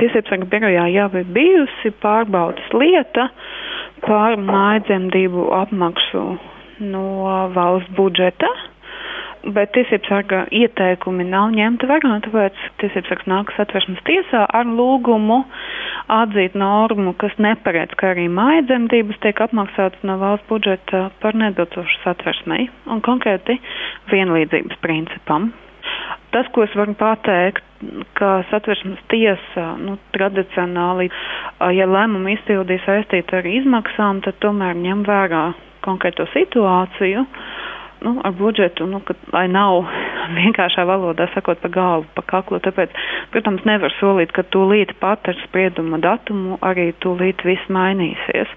Tiesības sarga birojā jau ir bijusi pārbaudas lieta par mājdzemdību apmaksu no valsts budžeta, bet tiesības sarga ieteikumi nav ņemti vērā, tāpēc tiesības sargs nāk Satversmes tiesā ar lūgumu atzīt normu, kas neparedz, ka arī mājdzemdības tiek apmaksātas no valsts budžeta par neatbilstošu Satversmei un konkrēti vienlīdzības principam. Tas, ko es varu pateikt, ka Satversmes tiesa tradicionāli, ja lēmumu izpildī saistīta ar izmaksām, tad tomēr ņem vērā konkrēto situāciju, ar budžetu, lai nav vienkāršā valodā sakot pa galvu, pa kaklu. Tāpēc, protams, nevar solīt, ka tūlīt pat ar sprieduma datumu arī tūlīt viss mainīsies.